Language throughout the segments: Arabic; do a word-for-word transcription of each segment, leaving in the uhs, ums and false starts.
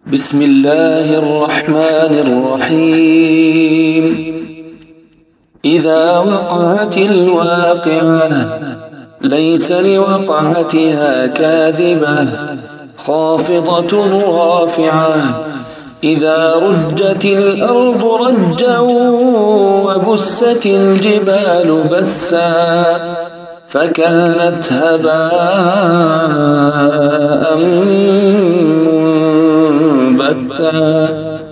بسم الله الرحمن الرحيم. إذا وقعت الواقعة ليس لوقعتها كاذبة خافضة رافعة. إذا رجت الأرض رجا وبست الجبال بسا فكانت هباء منبثا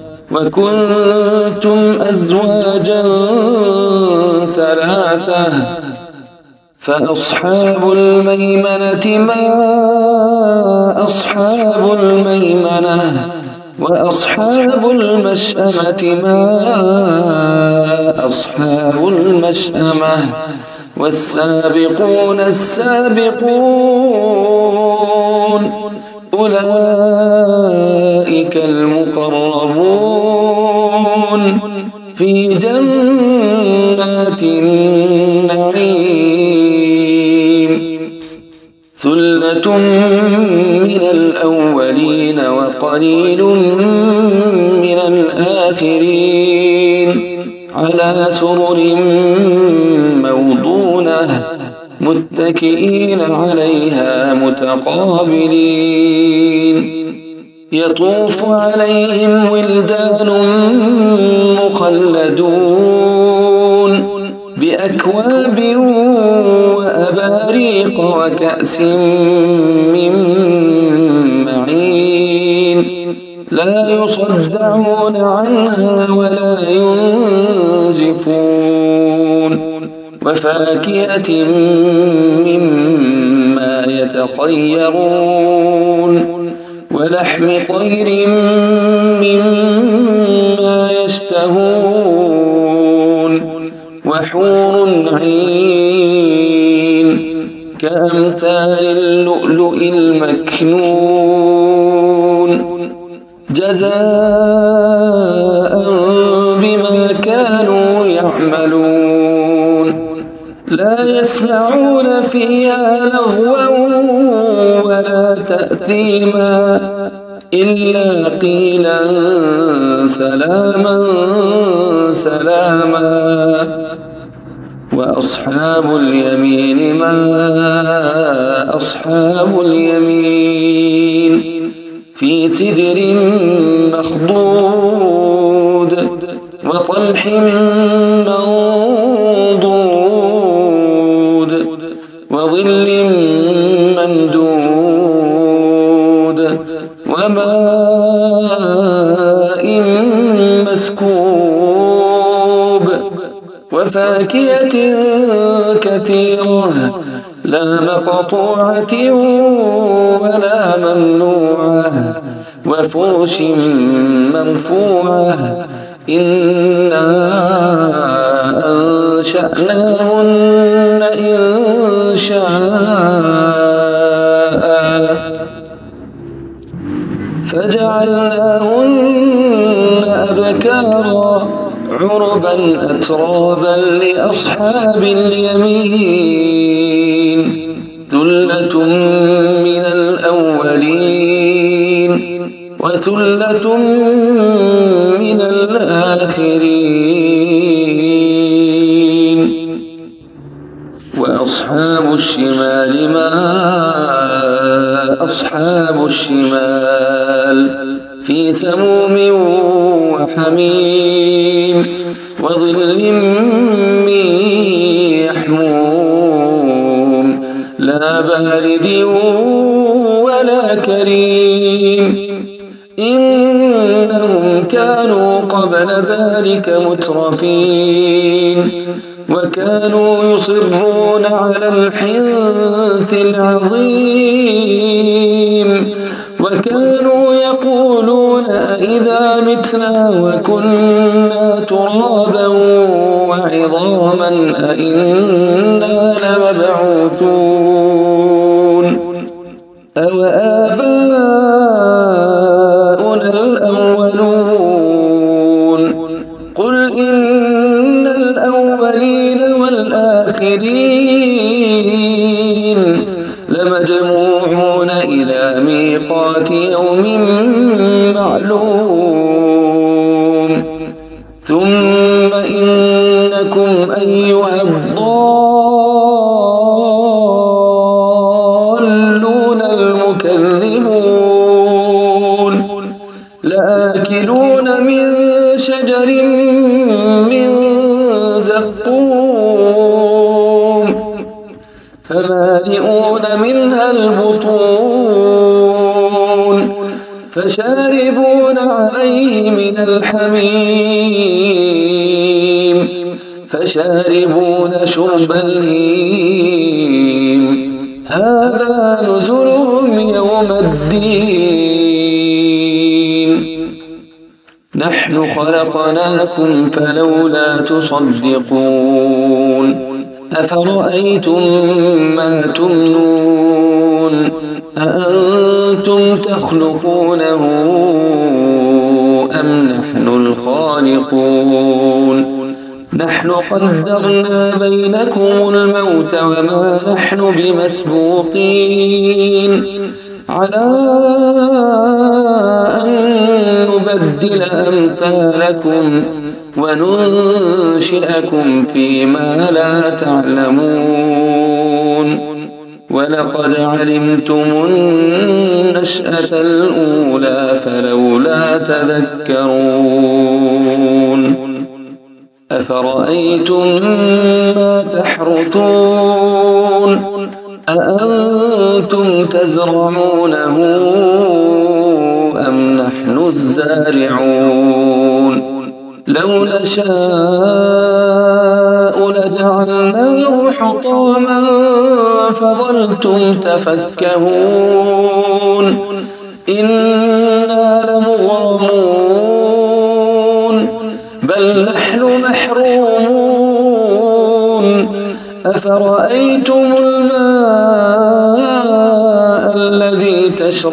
وكنتم أزواجا ثلاثة فأصحاب الميمنة ما أصحاب الميمنة وأصحاب المشأمة ما أصحاب المشأمة والسابقون السابقون أولئك المقربون في جنات النعيم. ثلة من الأولين وقليل من الآخرين على سرر موضونة متكئين عليها متقابلين. يطوف عليهم ولدان مخلدون بأكواب وأباريق وكأس من معين لا يصدعون عنها ولا ينزفون وفاكهة مما يتخيرون ولحم طير مما يشتهون وحور عين كأمثال اللؤلؤ المكنون جزاء بما كانوا يعملون. لا يسمعون فيها لغوا ولا تأثيما إلا قيلا سلاما سلاما. وأصحاب اليمين ما أصحاب اليمين في سدر مخضود وطلح منضود وظل ممدود وماء مسكوب وفاكهة كثيرة لا مقطوعة ولا ممنوعة وفرش مرفوعة. إنا أنشأناهن إنشاء فجعلناهن أبكارا عربا أترابا لأصحاب اليمين. ثلة من الأولين وثلة من الآخرين. وأصحاب الشمال ما أصحاب الشمال في سموم وحميم وظل من يحموم لا بارد ولا كريم. إنهم كانوا قبل ذلك مترفين وكانوا يصرون على الحنث العظيم وكانوا يقولون أئذا متنا وكنا ترابا وعظاما أئنا لمبعوثون أو آباؤنا الأولون. قل إن الأولين والآخرين لمجموعون إلى ميقات يوم معلوم ثم إنكم أيها الضالون المكذبون لآكلون من شجر من زقوم فمالئون منها البطون فشاربون عليه من الحميم فشاربون شرب الهيم هذا نزلهم يوم الدين نحن خلقناكم فلولا تصدقون أفرأيتم ما تمنون أأنتم تخلقونه أم نحن الخالقون نحن قدرنا بينكم الموت وما نحن بمسبوقين على أن نبدل أمثالكم وننشئكم فيما لا تعلمون ولقد علمتم النشأة الأولى فلولا تذكرون أفرأيتم ما تحرثون أأنتم تزرعونه أم نحن الزارعون لو نشاء لجعلناه حطاما فظلتم تفكهون إنا لمغرمون بل نحن محرومون أفرأيتم الماء الذي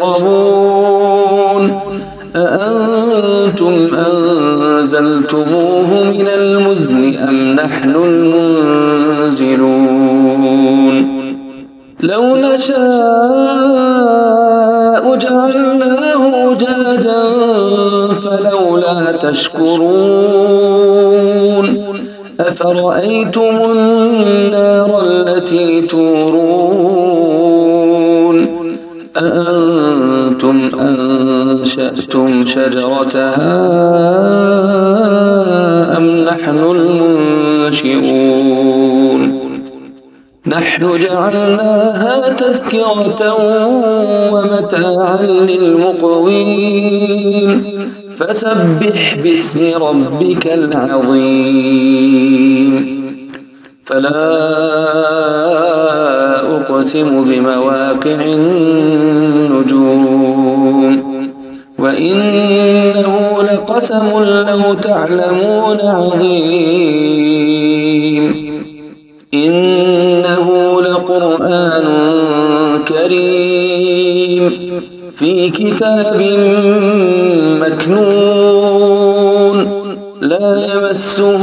تشربون أأنتم أنزلتموه من المزن أم نحن المنزلون لو نشاء جعلناه أجاجا فلولا تشكرون أفرأيتم النار التي تورون أأنتم أنشأتم شجرتها أم نحن المنشئون نحن جعلناها تذكرة ومتاعا للمقوين فسبح باسم ربك العظيم فلا أقسم بمواقع النجوم وإنه لقسم لو تعلمون عظيم إنه لقرآن كريم في كتاب مكنون لا يمسه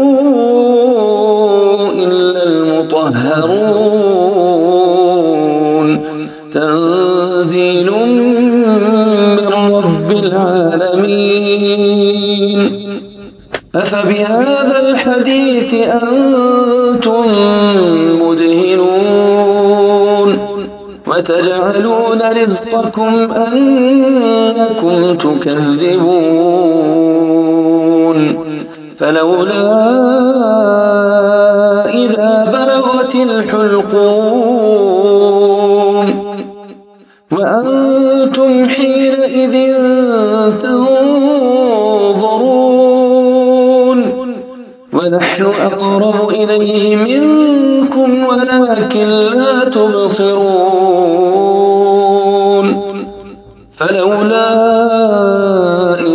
إلا المطهرون تنزيل من رب العالمين أفبهذا الحديث أنتم مدهنون وتجعلون رزقكم أنكم تكذبون فلولا إذا بلغت الحلقوم وأنتم حينئذ تنظرون ونحن أقرب إليه منكم ولكن لا تبصرون فلولا إن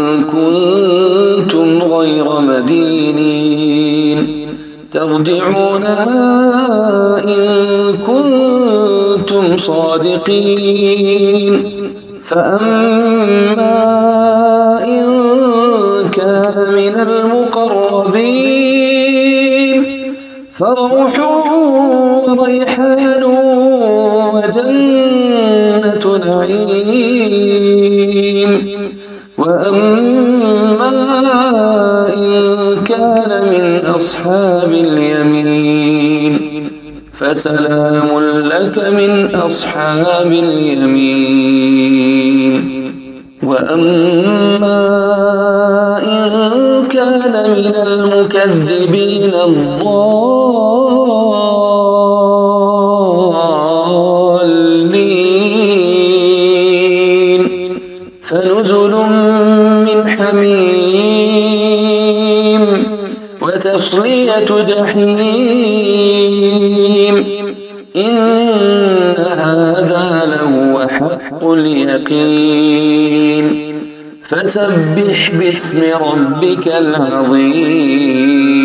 كنتم غير مدينين ترجعونها إن كنتم صادقين فأما إن كان من المقربين فروح وريحان وجنة نعيم. وأما إن كان من أصحاب اليمين فسلام لك من أصحاب اليمين. وأما إن كان من المكذبين الضالين فنزل من حميم وتصلية جحيم. إن هذا لهو حق اليقين. فسبح باسم ربك العظيم.